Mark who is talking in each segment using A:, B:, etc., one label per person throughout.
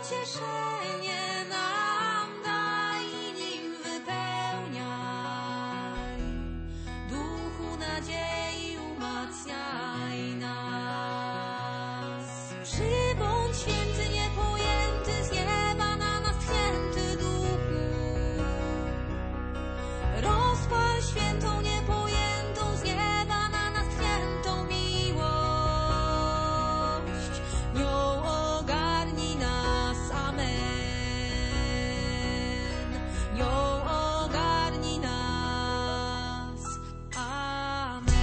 A: pocieszenie nam daj i nim wypełniaj. Duchu nadziei umacniaj nas. Przybądź święty niepojęty z nieba na nas święty Duchu. Rozpal świętą niepojętą z nieba na nas świętą miłość. Nią ogarnij nas, amen. Nią ogarnij nas, amen.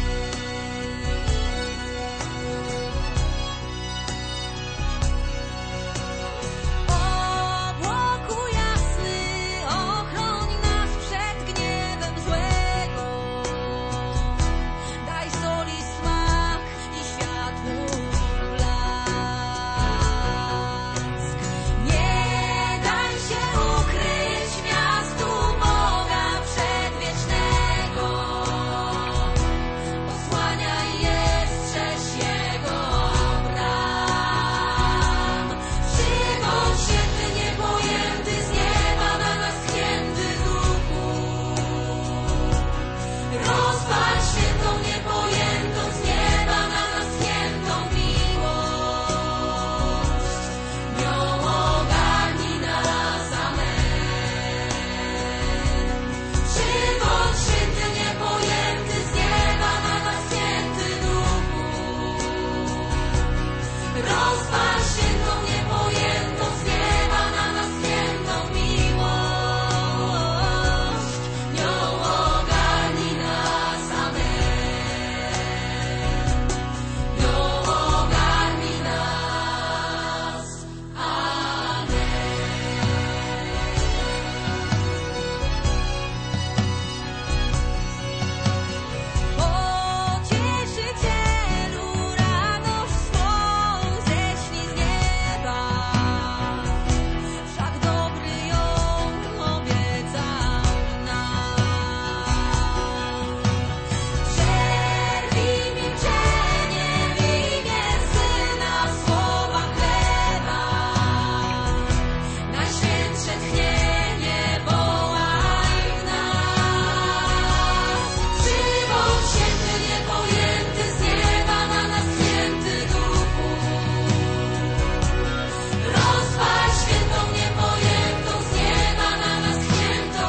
A: Obłoku jasny, ochroń nas przed gniewem złego. Daj soli smak i światłu blask. Nie daj się ukryć miastu Boga przedwiecznego. Osłaniaj je, strzeż Jego bram. Przybądź święty niepojęty z nieba na nas święty Duchu. Rozpal świętą niepojętą z nieba na nas świętą miłość. Nią ogarnij nas, amen. Przybądź święty niepojęty z nieba na nas święty Duchu. Rozpal świętą niepojętą z nieba na nas świętą miłość. Nią ogarnij nas, amen. Nią ogarnij nas, amen. Pocieszycielu, radość swą ześlij z nieba. Wszak dobry ją obiecał nam. Przerwij milczenie w imię Syna słowa chleba. Najświętsze tchnienie wołaj w nas. Przybądź święty niepojęty z nieba na nas święty Duchu. Rozpal świętą niepojętą z nieba na nas świętą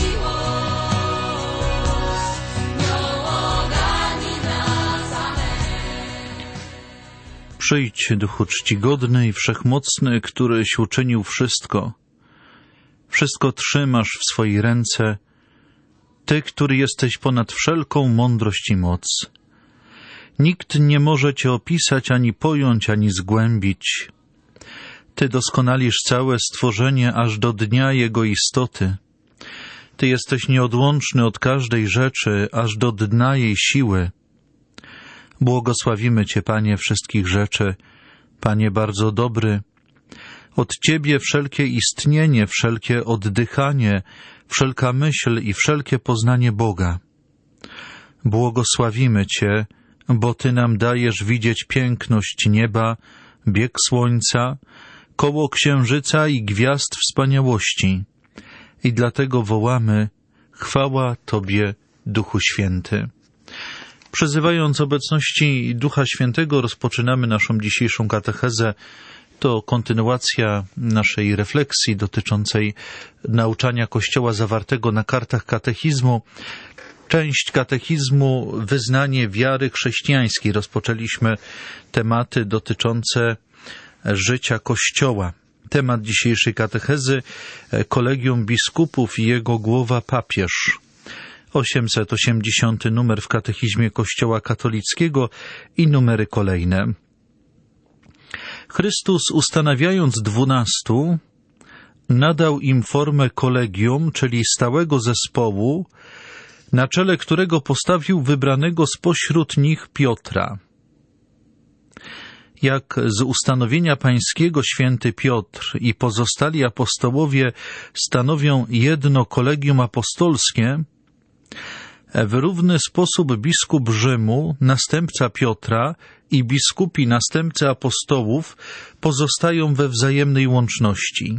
A: miłość. Nią ogarnij nas, amen.
B: Przyjdź, Duchu czcigodny i wszechmocny, któryś uczynił wszystko. Wszystko trzymasz w swojej ręce. Ty, który jesteś ponad wszelką mądrość i moc. Nikt nie może Cię opisać, ani pojąć, ani zgłębić. Ty doskonalisz całe stworzenie aż do dnia jego istoty. Ty jesteś nieodłączny od każdej rzeczy, aż do dna jej siły. Błogosławimy Cię, Panie, wszystkich rzeczy, Panie bardzo dobry. Od Ciebie wszelkie istnienie, wszelkie oddychanie, wszelka myśl i wszelkie poznanie Boga. Błogosławimy Cię, bo Ty nam dajesz widzieć piękność nieba, bieg słońca, koło księżyca i gwiazd wspaniałości. I dlatego wołamy: chwała Tobie, Duchu Święty. Przyzywając obecności Ducha Świętego, rozpoczynamy naszą dzisiejszą katechezę. To kontynuacja naszej refleksji dotyczącej nauczania Kościoła zawartego na kartach katechizmu. Część katechizmu, wyznanie wiary chrześcijańskiej. Rozpoczęliśmy tematy dotyczące życia Kościoła. Temat dzisiejszej katechezy: Kolegium Biskupów i jego głowa papież. 880 numer w katechizmie Kościoła katolickiego i numery kolejne. Chrystus, ustanawiając 12, nadał im formę kolegium, czyli stałego zespołu, na czele którego postawił wybranego spośród nich Piotra. Jak z ustanowienia pańskiego święty Piotr i pozostali apostołowie stanowią jedno kolegium apostolskie, w równy sposób biskup Rzymu, następca Piotra i biskupi, następcy apostołów, pozostają we wzajemnej łączności.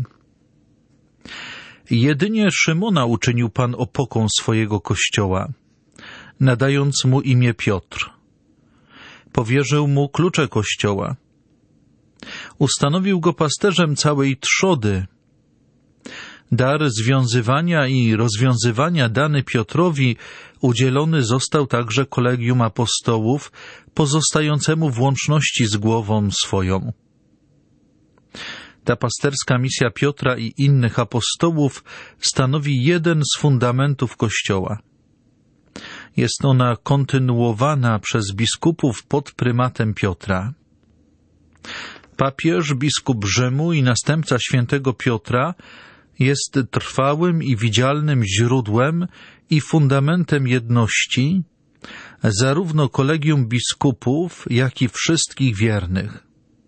B: Jedynie Szymona uczynił Pan opoką swojego Kościoła, nadając mu imię Piotr. Powierzył mu klucze Kościoła. Ustanowił go pasterzem całej trzody. Dar związywania i rozwiązywania dany Piotrowi udzielony został także kolegium apostołów, pozostającemu w łączności z głową swoją. Ta pasterska misja Piotra i innych apostołów stanowi jeden z fundamentów Kościoła. Jest ona kontynuowana przez biskupów pod prymatem Piotra. Papież, biskup Rzymu i następca świętego Piotra jest trwałym i widzialnym źródłem i fundamentem jedności zarówno kolegium biskupów, jak i wszystkich wiernych.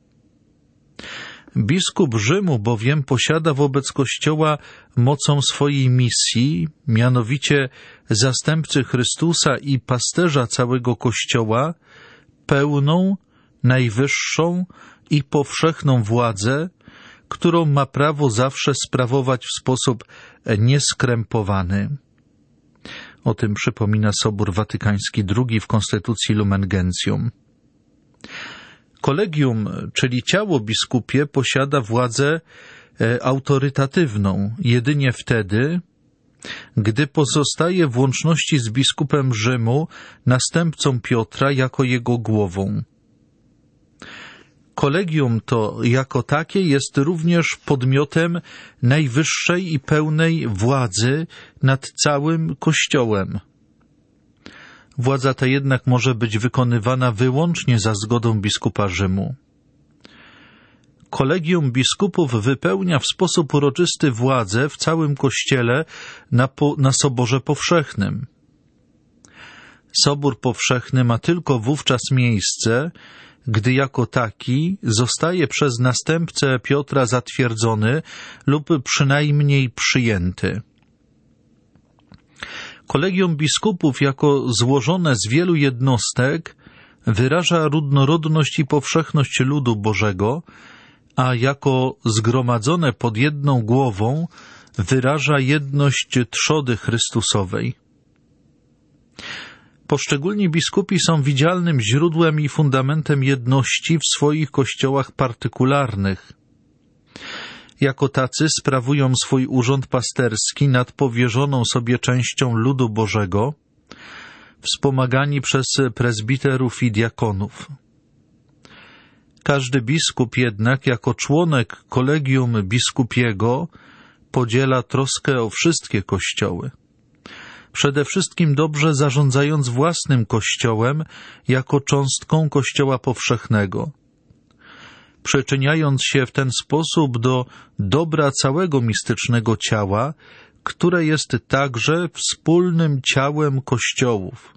B: Biskup Rzymu bowiem posiada wobec Kościoła mocą swojej misji, mianowicie zastępcy Chrystusa i pasterza całego Kościoła, pełną, najwyższą i powszechną władzę, którą ma prawo zawsze sprawować w sposób nieskrępowany. O tym przypomina Sobór Watykański II w Konstytucji Lumen Gentium. Kolegium, czyli ciało biskupie, posiada władzę autorytatywną jedynie wtedy, gdy pozostaje w łączności z biskupem Rzymu, następcą Piotra, jako jego głową. Kolegium to jako takie jest również podmiotem najwyższej i pełnej władzy nad całym Kościołem. Władza ta jednak może być wykonywana wyłącznie za zgodą biskupa Rzymu. Kolegium biskupów wypełnia w sposób uroczysty władzę w całym Kościele na Soborze Powszechnym. Sobór Powszechny ma tylko wówczas miejsce, gdy jako taki zostaje przez następcę Piotra zatwierdzony lub przynajmniej przyjęty. Kolegium biskupów jako złożone z wielu jednostek wyraża różnorodność i powszechność ludu Bożego, a jako zgromadzone pod jedną głową wyraża jedność trzody Chrystusowej. Poszczególni biskupi są widzialnym źródłem i fundamentem jedności w swoich kościołach partykularnych. Jako tacy sprawują swój urząd pasterski nad powierzoną sobie częścią ludu Bożego, wspomagani przez prezbiterów i diakonów. Każdy biskup jednak jako członek kolegium biskupiego podziela troskę o wszystkie kościoły. Przede wszystkim dobrze zarządzając własnym Kościołem jako cząstką Kościoła powszechnego, przyczyniając się w ten sposób do dobra całego mistycznego ciała, które jest także wspólnym ciałem Kościołów.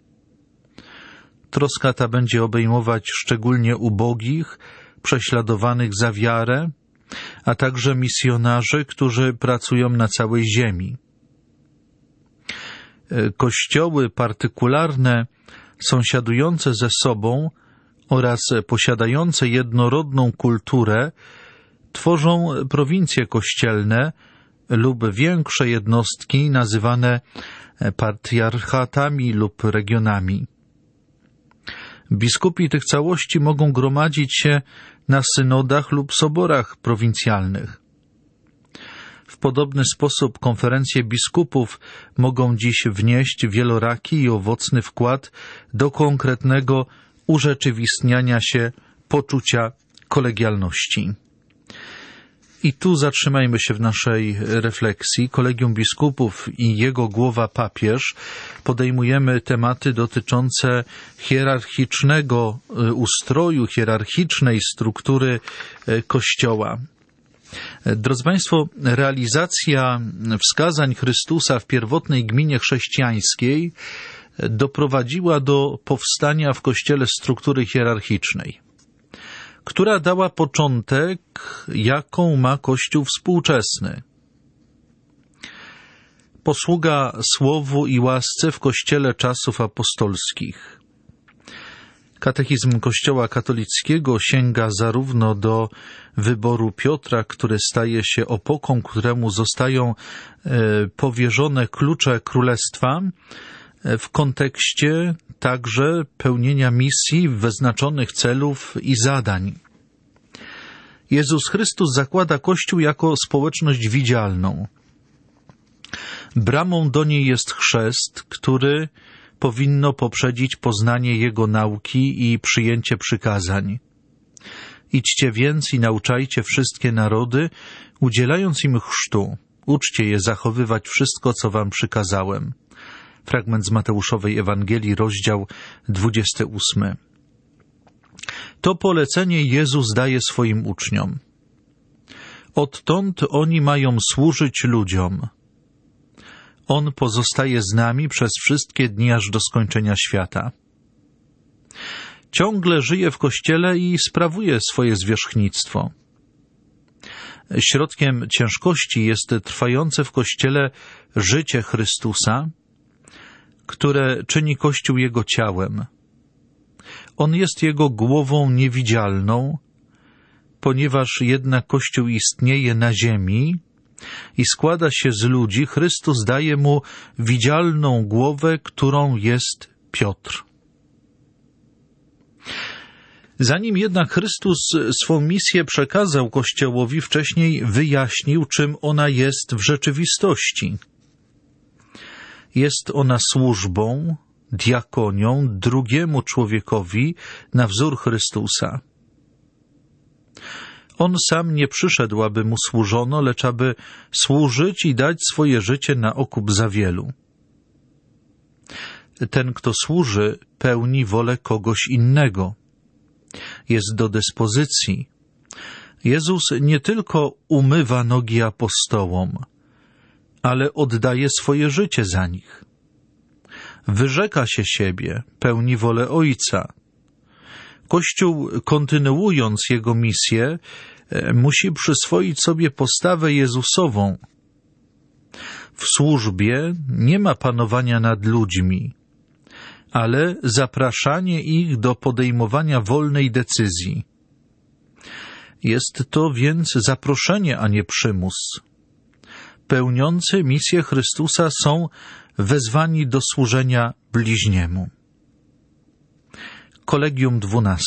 B: Troska ta będzie obejmować szczególnie ubogich, prześladowanych za wiarę, a także misjonarzy, którzy pracują na całej ziemi. Kościoły partykularne, sąsiadujące ze sobą oraz posiadające jednorodną kulturę, tworzą prowincje kościelne lub większe jednostki nazywane patriarchatami lub regionami. Biskupi tych całości mogą gromadzić się na synodach lub soborach prowincjalnych. W podobny sposób konferencje biskupów mogą dziś wnieść wieloraki i owocny wkład do konkretnego urzeczywistniania się poczucia kolegialności. I tu zatrzymajmy się w naszej refleksji. Kolegium biskupów i jego głowa papież podejmujemy tematy dotyczące hierarchicznego ustroju, hierarchicznej struktury Kościoła. Drodzy Państwo, realizacja wskazań Chrystusa w pierwotnej gminie chrześcijańskiej doprowadziła do powstania w Kościele struktury hierarchicznej, która dała początek, jaką ma Kościół współczesny. Posługa słowu i łasce w Kościele czasów apostolskich. Katechizm Kościoła katolickiego sięga zarówno do wyboru Piotra, który staje się opoką, któremu zostają powierzone klucze królestwa, w kontekście także pełnienia misji, wyznaczonych celów i zadań. Jezus Chrystus zakłada Kościół jako społeczność widzialną. Bramą do niej jest chrzest, który powinno poprzedzić poznanie Jego nauki i przyjęcie przykazań. Idźcie więc i nauczajcie wszystkie narody, udzielając im chrztu. Uczcie je zachowywać wszystko, co wam przykazałem. Fragment z Mateuszowej Ewangelii, rozdział 28. To polecenie Jezus daje swoim uczniom. Odtąd oni mają służyć ludziom. On pozostaje z nami przez wszystkie dni aż do skończenia świata. Ciągle żyje w Kościele i sprawuje swoje zwierzchnictwo. Środkiem ciężkości jest trwające w Kościele życie Chrystusa, które czyni Kościół Jego ciałem. On jest Jego głową niewidzialną, ponieważ jednak Kościół istnieje na ziemi i składa się z ludzi, Chrystus daje mu widzialną głowę, którą jest Piotr. Zanim jednak Chrystus swą misję przekazał Kościołowi, wcześniej wyjaśnił, czym ona jest w rzeczywistości. Jest ona służbą, diakonią drugiemu człowiekowi na wzór Chrystusa. On sam nie przyszedł, aby mu służono, lecz aby służyć i dać swoje życie na okup za wielu. Ten, kto służy, pełni wolę kogoś innego. Jest do dyspozycji. Jezus nie tylko umywa nogi apostołom, ale oddaje swoje życie za nich. Wyrzeka się siebie, pełni wolę Ojca. Kościół, kontynuując jego misję, musi przyswoić sobie postawę Jezusową. W służbie nie ma panowania nad ludźmi, ale zapraszanie ich do podejmowania wolnej decyzji. Jest to więc zaproszenie, a nie przymus. Pełniący misję Chrystusa są wezwani do służenia bliźniemu. Kolegium 12.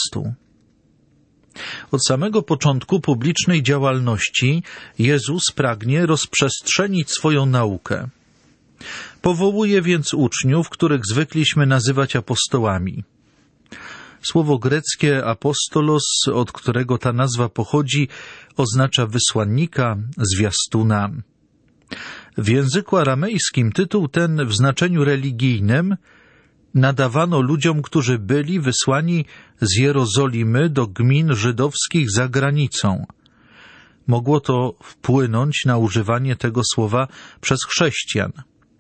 B: Od samego początku publicznej działalności Jezus pragnie rozprzestrzenić swoją naukę. Powołuje więc uczniów, których zwykliśmy nazywać apostołami. Słowo greckie apostolos, od którego ta nazwa pochodzi, oznacza wysłannika, zwiastuna. W języku aramejskim tytuł ten w znaczeniu religijnym nadawano ludziom, którzy byli wysłani z Jerozolimy do gmin żydowskich za granicą. Mogło to wpłynąć na używanie tego słowa przez chrześcijan.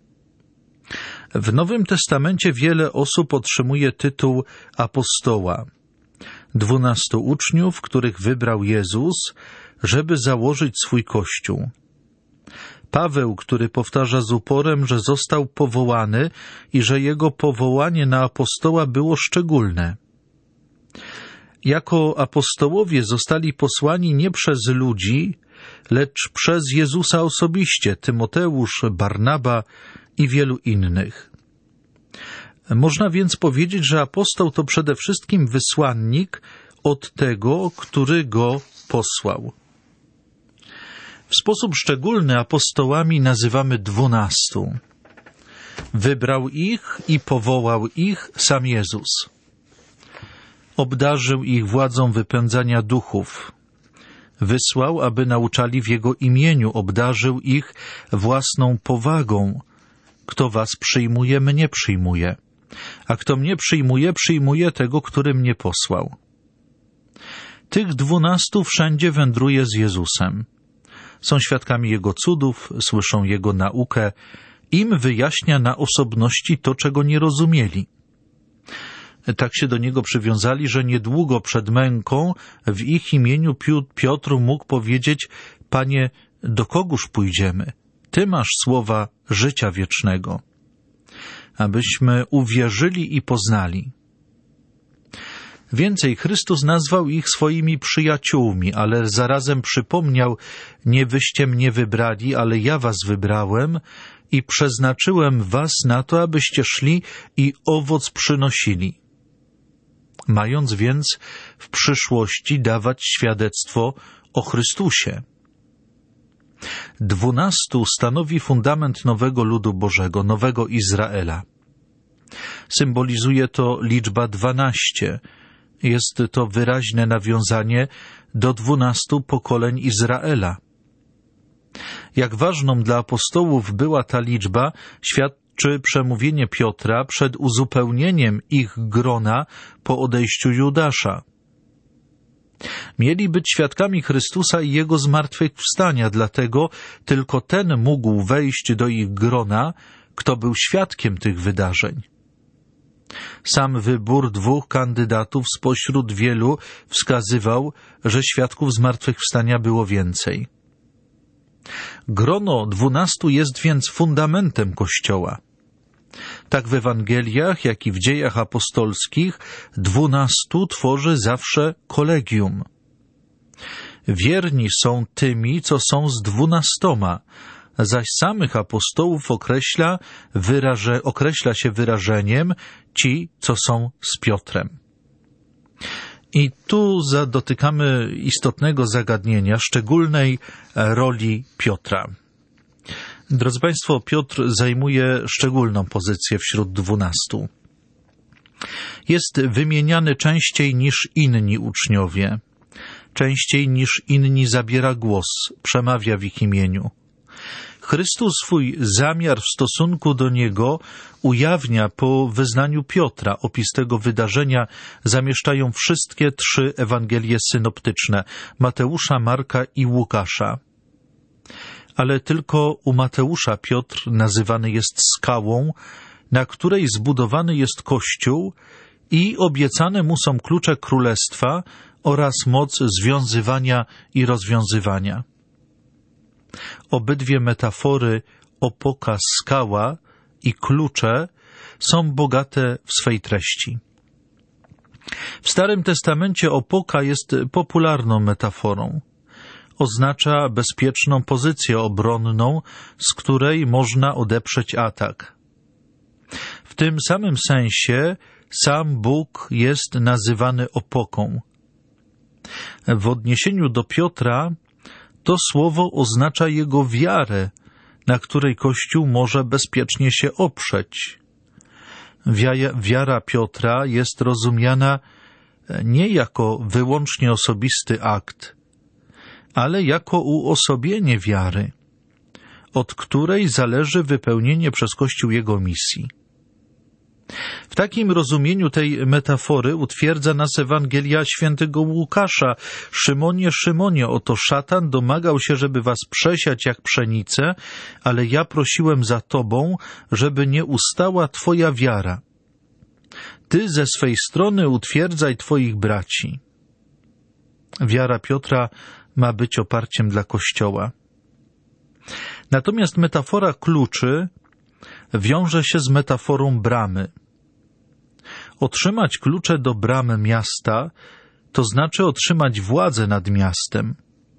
B: W Nowym Testamencie wiele osób otrzymuje tytuł apostoła. 12 uczniów, których wybrał Jezus, żeby założyć swój Kościół. Paweł, który powtarza z uporem, że został powołany i że jego powołanie na apostoła było szczególne. Jako apostołowie zostali posłani nie przez ludzi, lecz przez Jezusa osobiście, Tymoteusz, Barnaba i wielu innych. Można więc powiedzieć, że apostoł to przede wszystkim wysłannik od tego, który go posłał. W sposób szczególny apostołami nazywamy 12. Wybrał ich i powołał ich sam Jezus. Obdarzył ich władzą wypędzania duchów. Wysłał, aby nauczali w Jego imieniu. Obdarzył ich własną powagą. Kto was przyjmuje, mnie przyjmuje. A kto mnie przyjmuje, przyjmuje tego, który mnie posłał. Tych 12 wszędzie wędruje z Jezusem. Są świadkami Jego cudów, słyszą Jego naukę, im wyjaśnia na osobności to, czego nie rozumieli. Tak się do Niego przywiązali, że niedługo przed męką w ich imieniu Piotr mógł powiedzieć: Panie, do kogóż pójdziemy? Ty masz słowa życia wiecznego. Abyśmy uwierzyli i poznali. Więcej, Chrystus nazwał ich swoimi przyjaciółmi, ale zarazem przypomniał: nie wyście mnie wybrali, ale ja was wybrałem i przeznaczyłem was na to, abyście szli i owoc przynosili, mając więc w przyszłości dawać świadectwo o Chrystusie. 12 stanowi fundament nowego ludu Bożego, nowego Izraela. Symbolizuje to liczba 12. Jest to wyraźne nawiązanie do 12 pokoleń Izraela. Jak ważną dla apostołów była ta liczba, świadczy przemówienie Piotra przed uzupełnieniem ich grona po odejściu Judasza. Mieli być świadkami Chrystusa i Jego zmartwychwstania, dlatego tylko ten mógł wejść do ich grona, kto był świadkiem tych wydarzeń. Sam wybór 2 kandydatów spośród wielu wskazywał, że świadków zmartwychwstania było więcej. Grono 12 jest więc fundamentem Kościoła. Tak w Ewangeliach, jak i w dziejach apostolskich 12 tworzy zawsze kolegium. Wierni są tymi, co są z 12, zaś samych apostołów określa się wyrażeniem ci, co są z Piotrem. I tu dotykamy istotnego zagadnienia, szczególnej roli Piotra. Drodzy Państwo, Piotr zajmuje szczególną pozycję wśród 12. Jest wymieniany częściej niż inni uczniowie, częściej niż inni zabiera głos, przemawia w ich imieniu. Chrystus swój zamiar w stosunku do Niego ujawnia po wyznaniu Piotra. Opis tego wydarzenia zamieszczają wszystkie 3 Ewangelie synoptyczne, Mateusza, Marka i Łukasza. Ale tylko u Mateusza Piotr nazywany jest skałą, na której zbudowany jest Kościół i obiecane mu są klucze królestwa oraz moc związywania i rozwiązywania. Obydwie metafory opoka, skała i klucze są bogate w swej treści. W Starym Testamencie opoka jest popularną metaforą. Oznacza bezpieczną pozycję obronną, z której można odeprzeć atak. W tym samym sensie sam Bóg jest nazywany opoką. W odniesieniu do Piotra to słowo oznacza jego wiarę, na której Kościół może bezpiecznie się oprzeć. Wiara Piotra jest rozumiana nie jako wyłącznie osobisty akt, ale jako uosobienie wiary, od której zależy wypełnienie przez Kościół jego misji. W takim rozumieniu tej metafory utwierdza nas Ewangelia świętego Łukasza. Szymonie, Szymonie, oto szatan domagał się, żeby was przesiać jak pszenicę, ale ja prosiłem za tobą, żeby nie ustała twoja wiara. Ty ze swej strony utwierdzaj twoich braci. Wiara Piotra ma być oparciem dla Kościoła. Natomiast metafora kluczy wiąże się z metaforą bramy. Otrzymać klucze do bramy miasta, to znaczy otrzymać władzę nad miastem.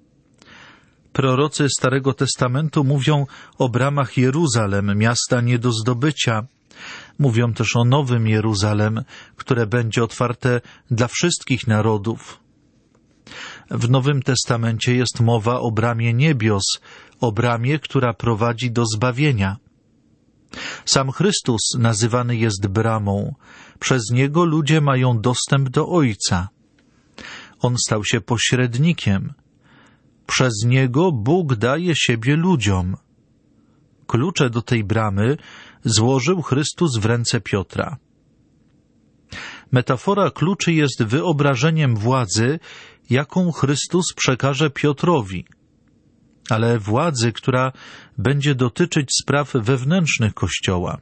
B: Prorocy Starego Testamentu mówią o bramach Jeruzalem, miasta nie do zdobycia. Mówią też o Nowym Jeruzalem, które będzie otwarte dla wszystkich narodów. W Nowym Testamencie jest mowa o bramie niebios, o bramie, która prowadzi do zbawienia. Sam Chrystus nazywany jest bramą. Przez Niego ludzie mają dostęp do Ojca. On stał się pośrednikiem. Przez Niego Bóg daje siebie ludziom. Klucze do tej bramy złożył Chrystus w ręce Piotra. Metafora kluczy jest wyobrażeniem władzy, jaką Chrystus przekaże Piotrowi, ale władzy, która będzie dotyczyć spraw wewnętrznych Kościoła.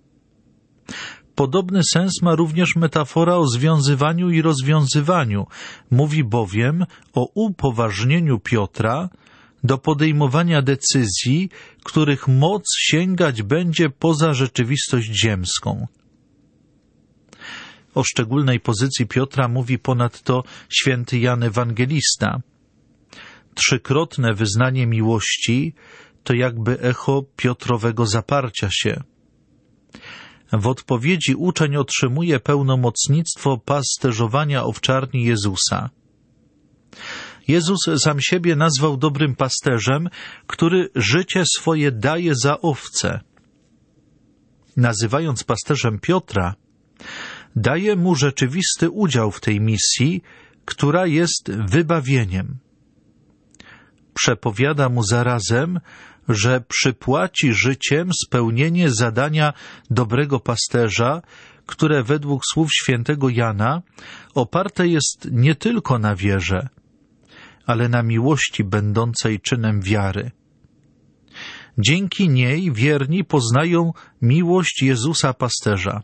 B: Podobny sens ma również metafora o związywaniu i rozwiązywaniu. Mówi bowiem o upoważnieniu Piotra do podejmowania decyzji, których moc sięgać będzie poza rzeczywistość ziemską. O szczególnej pozycji Piotra mówi ponadto święty Jan Ewangelista. Trzykrotne wyznanie miłości to jakby echo Piotrowego zaparcia się. W odpowiedzi uczeń otrzymuje pełnomocnictwo pasterzowania owczarni Jezusa. Jezus sam siebie nazwał dobrym pasterzem, który życie swoje daje za owce. Nazywając pasterzem Piotra, daje mu rzeczywisty udział w tej misji, która jest wybawieniem. Przepowiada mu zarazem, że przypłaci życiem spełnienie zadania dobrego pasterza, które według słów świętego Jana oparte jest nie tylko na wierze, ale na miłości będącej czynem wiary. Dzięki niej wierni poznają miłość Jezusa Pasterza.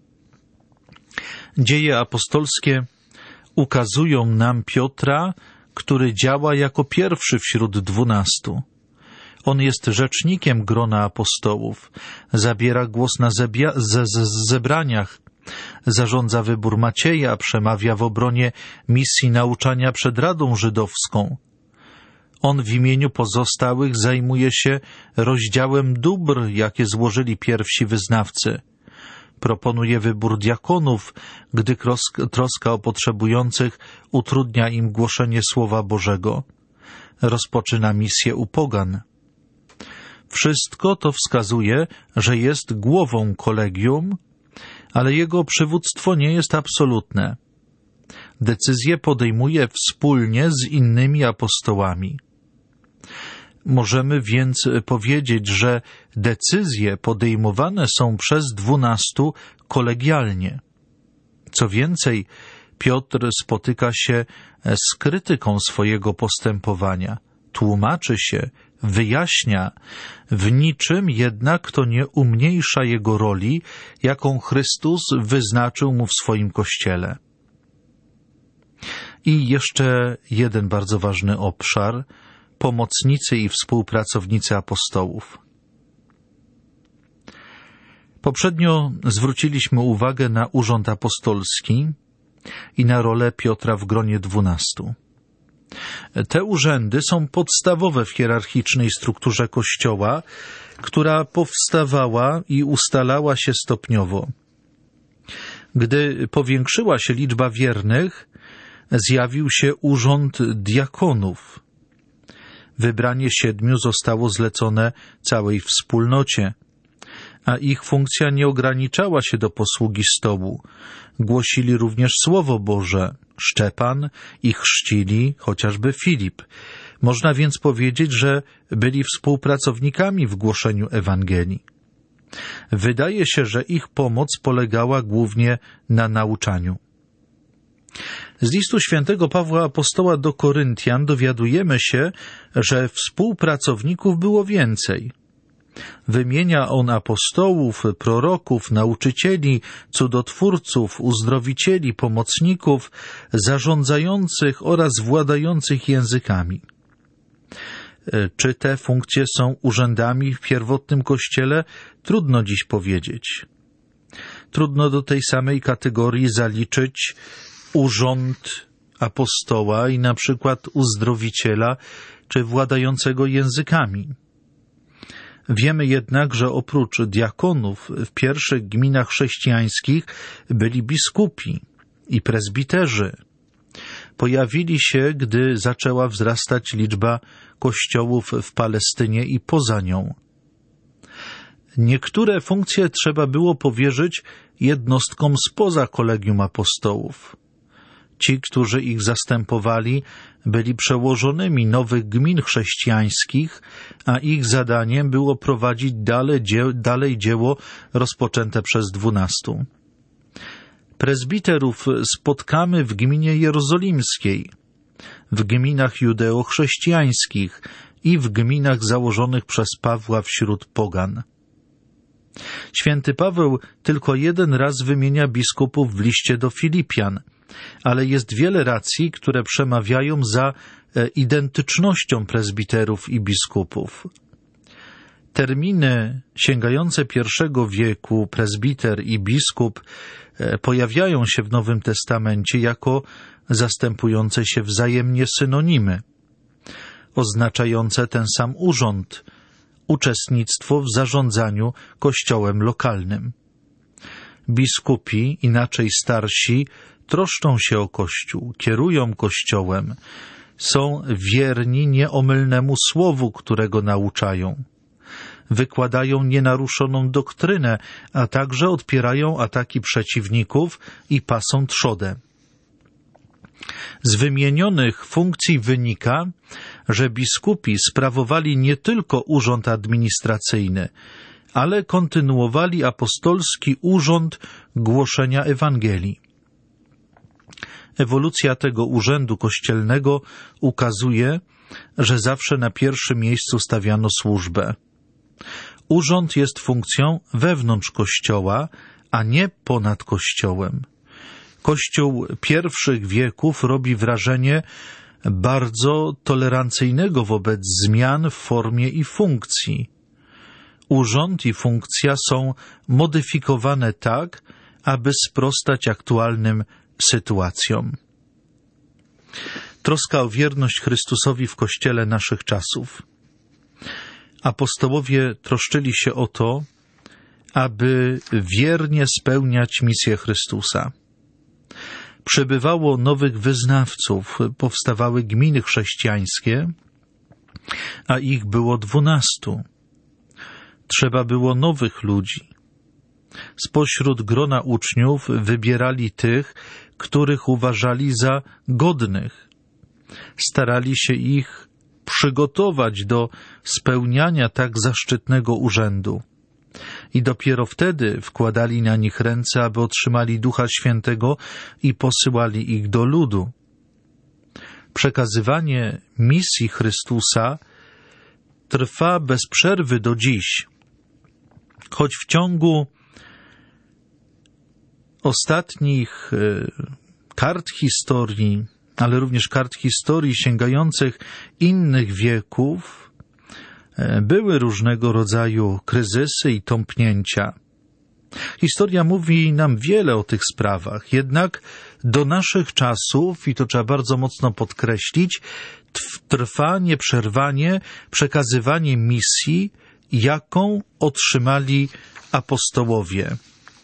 B: Dzieje apostolskie ukazują nam Piotra, który działa jako pierwszy wśród 12. On jest rzecznikiem grona apostołów, zabiera głos na zebraniach, zarządza wybór Macieja, przemawia w obronie misji nauczania przed Radą Żydowską. On w imieniu pozostałych zajmuje się rozdziałem dóbr, jakie złożyli pierwsi wyznawcy. Proponuje wybór diakonów, gdy troska o potrzebujących utrudnia im głoszenie Słowa Bożego. Rozpoczyna misję u pogan. Wszystko to wskazuje, że jest głową kolegium, ale jego przywództwo nie jest absolutne. Decyzje podejmuje wspólnie z innymi apostołami. Możemy więc powiedzieć, że decyzje podejmowane są przez 12 kolegialnie. Co więcej, Piotr spotyka się z krytyką swojego postępowania, tłumaczy się, wyjaśnia, w niczym jednak to nie umniejsza jego roli, jaką Chrystus wyznaczył mu w swoim Kościele. I jeszcze jeden bardzo ważny obszar, pomocnicy i współpracownicy apostołów. Poprzednio zwróciliśmy uwagę na urząd apostolski i na rolę Piotra w gronie 12. Te urzędy są podstawowe w hierarchicznej strukturze Kościoła, która powstawała i ustalała się stopniowo. Gdy powiększyła się liczba wiernych, zjawił się urząd diakonów. Wybranie 7 zostało zlecone całej wspólnocie, a ich funkcja nie ograniczała się do posługi stołu. Głosili również Słowo Boże. Szczepan i chrzcili chociażby Filip. Można więc powiedzieć, że byli współpracownikami w głoszeniu Ewangelii. Wydaje się, że ich pomoc polegała głównie na nauczaniu. Z listu świętego Pawła Apostoła do Koryntian dowiadujemy się, że współpracowników było więcej. Wymienia on apostołów, proroków, nauczycieli, cudotwórców, uzdrowicieli, pomocników, zarządzających oraz władających językami. Czy te funkcje są urzędami w pierwotnym Kościele? Trudno dziś powiedzieć. Trudno do tej samej kategorii zaliczyć urząd apostoła i na przykład uzdrowiciela czy władającego językami. Wiemy jednak, że oprócz diakonów w pierwszych gminach chrześcijańskich byli biskupi i prezbiterzy. Pojawili się, gdy zaczęła wzrastać liczba kościołów w Palestynie i poza nią. Niektóre funkcje trzeba było powierzyć jednostkom spoza kolegium apostołów. Ci, którzy ich zastępowali, byli przełożonymi nowych gmin chrześcijańskich, a ich zadaniem było prowadzić dalej dzieło rozpoczęte przez 12. Prezbiterów spotkamy w gminie jerozolimskiej, w gminach judeo-chrześcijańskich i w gminach założonych przez Pawła wśród pogan. Święty Paweł tylko jeden raz wymienia biskupów w liście do Filipian, ale jest wiele racji, które przemawiają za identycznością prezbiterów i biskupów. Terminy sięgające I wieku, prezbiter i biskup, pojawiają się w Nowym Testamencie jako zastępujące się wzajemnie synonimy, oznaczające ten sam urząd, uczestnictwo w zarządzaniu kościołem lokalnym. Biskupi, inaczej starsi, troszczą się o Kościół, kierują Kościołem, są wierni nieomylnemu słowu, którego nauczają. Wykładają nienaruszoną doktrynę, a także odpierają ataki przeciwników i pasą trzodę. Z wymienionych funkcji wynika, że biskupi sprawowali nie tylko urząd administracyjny, ale kontynuowali apostolski urząd głoszenia Ewangelii. Ewolucja tego urzędu kościelnego ukazuje, że zawsze na pierwszym miejscu stawiano służbę. Urząd jest funkcją wewnątrz Kościoła, a nie ponad Kościołem. Kościół pierwszych wieków robi wrażenie bardzo tolerancyjnego wobec zmian w formie i funkcji. Urząd i funkcja są modyfikowane tak, aby sprostać aktualnym sytuacjom. Troska o wierność Chrystusowi w Kościele naszych czasów. Apostołowie troszczyli się o to, aby wiernie spełniać misję Chrystusa. Przybywało nowych wyznawców, powstawały gminy chrześcijańskie, a ich było 12. Trzeba było nowych ludzi. Spośród grona uczniów wybierali tych, których uważali za godnych. Starali się ich przygotować do spełniania tak zaszczytnego urzędu. I dopiero wtedy wkładali na nich ręce, aby otrzymali Ducha Świętego i posyłali ich do ludu. Przekazywanie misji Chrystusa trwa bez przerwy do dziś, choć w ciągu ostatnich kart historii, ale również kart historii sięgających innych wieków, były różnego rodzaju kryzysy i tąpnięcia. Historia mówi nam wiele o tych sprawach, jednak do naszych czasów, i to trzeba bardzo mocno podkreślić, trwa nieprzerwanie przekazywanie misji, jaką otrzymali apostołowie.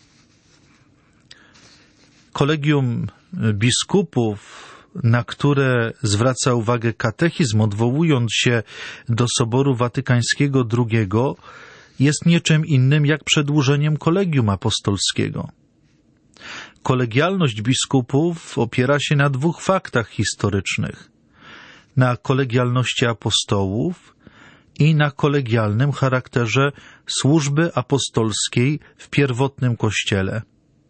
B: Kolegium biskupów, na które zwraca uwagę katechizm, odwołując się do Soboru Watykańskiego II, jest niczym innym jak przedłużeniem Kolegium Apostolskiego. Kolegialność biskupów opiera się na 2 faktach historycznych. Na kolegialności apostołów i na kolegialnym charakterze służby apostolskiej w pierwotnym Kościele.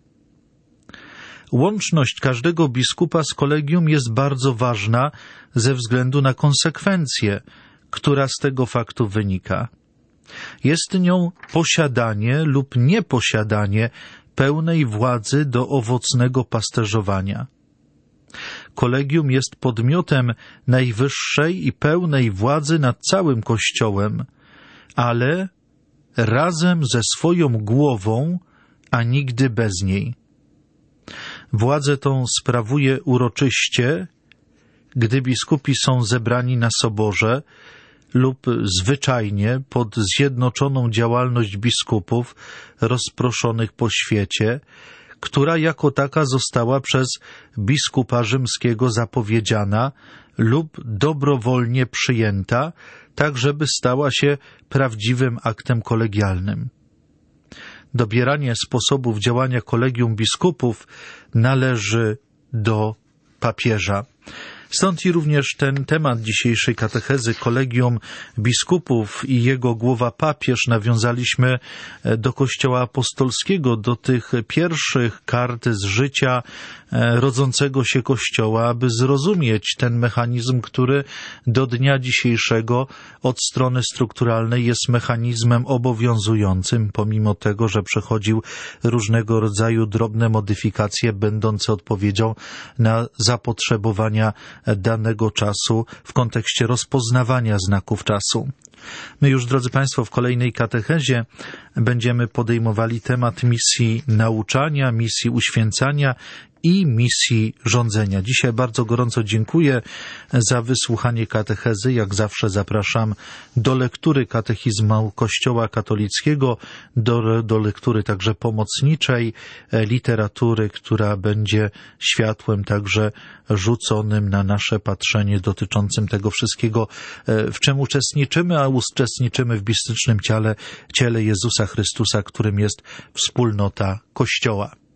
B: Łączność każdego biskupa z kolegium jest bardzo ważna ze względu na konsekwencję, która z tego faktu wynika. Jest nią posiadanie lub nieposiadanie pełnej władzy do owocnego pasterzowania. Kolegium jest podmiotem najwyższej i pełnej władzy nad całym Kościołem, ale razem ze swoją głową, a nigdy bez niej. Władzę tą sprawuje uroczyście, gdy biskupi są zebrani na soborze lub zwyczajnie pod zjednoczoną działalność biskupów rozproszonych po świecie, która jako taka została przez biskupa rzymskiego zapowiedziana lub dobrowolnie przyjęta, tak żeby stała się prawdziwym aktem kolegialnym. Dobieranie sposobów działania kolegium biskupów należy do papieża. Stąd i również ten temat dzisiejszej katechezy, kolegium biskupów i jego głowa papież. Nawiązaliśmy do Kościoła Apostolskiego, do tych pierwszych kart z życia rodzącego się Kościoła, aby zrozumieć ten mechanizm, który do dnia dzisiejszego od strony strukturalnej jest mechanizmem obowiązującym, pomimo tego, że przechodził różnego rodzaju drobne modyfikacje, będące odpowiedzią na zapotrzebowania danego czasu w kontekście rozpoznawania znaków czasu. My już, drodzy Państwo, w kolejnej katechezie będziemy podejmowali temat misji nauczania, misji uświęcania i misji rządzenia. Dzisiaj bardzo gorąco dziękuję za wysłuchanie katechezy. Jak zawsze zapraszam do lektury katechizmu Kościoła katolickiego, do lektury także pomocniczej, literatury, która będzie światłem także rzuconym na nasze patrzenie dotyczącym tego wszystkiego, w czym uczestniczymy, a uczestniczymy w mistycznym ciele Jezusa Chrystusa, którym jest wspólnota Kościoła.